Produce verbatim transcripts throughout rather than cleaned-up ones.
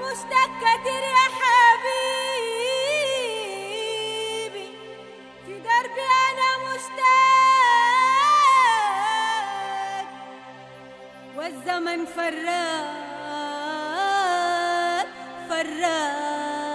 مشتاق كتير يا حبيبي، في دربي أنا مشتاق، والزمن فراق فراق.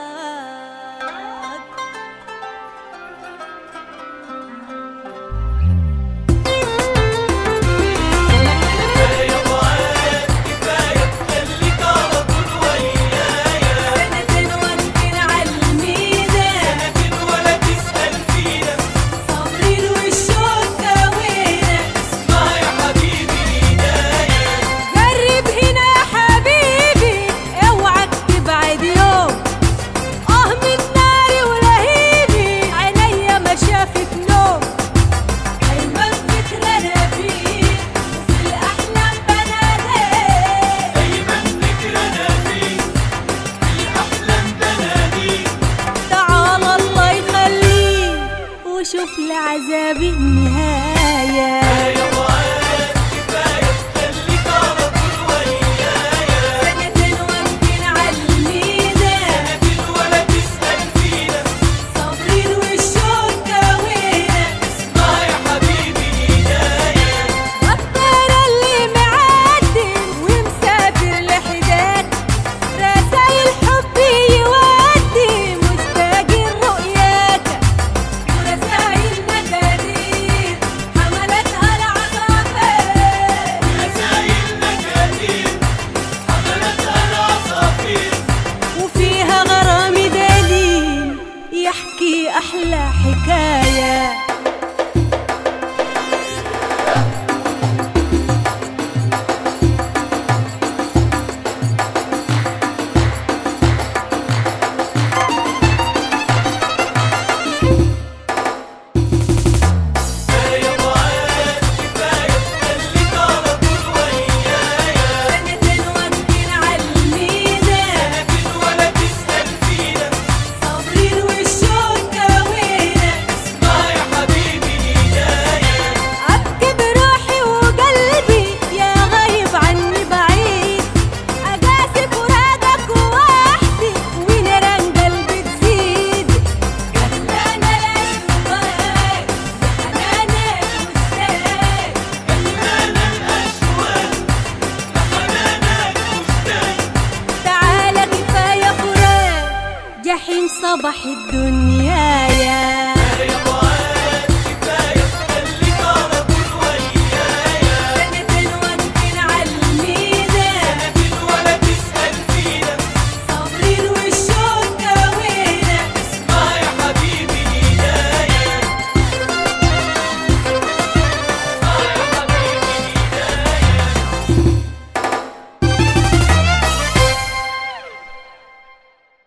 شوف لعذابي النهاية. كفاية وعاد كفاية خليك على طول ويايا، سنتين واقفين عالمينا، سنتين ولا تسأل فينا، صابرين والشوق كوينا. اسمع يا حبيبي هدايا، الطير اللي معدي ومسافر لحداك، رسايل حبي يودي مشتاقين رؤياك، ورسايل مكادير حملتها العصافير، رسايل مكاتيب حملتها العصافير، وفيها غرام دليل يحكي أحلى حكاية. كفاية وعاد كفاية خليك على طول ويايا، سنتين واقفين عالمينا، سنتين ولا تسأل فينا، صابرين والشوق كوينا. اسمع يا حبيبي هدايا، أبكي بروحي وقلبي يا غايب عني بعيد، أقاسي فراقك وحدي ونيران قلبي تزيد. قلقانة الأشواق لحنانك مشتاق، قلقانة الأشواق لحنانك مشتاق. تعالى كفاية فراق، جحيم صباح الدنيا.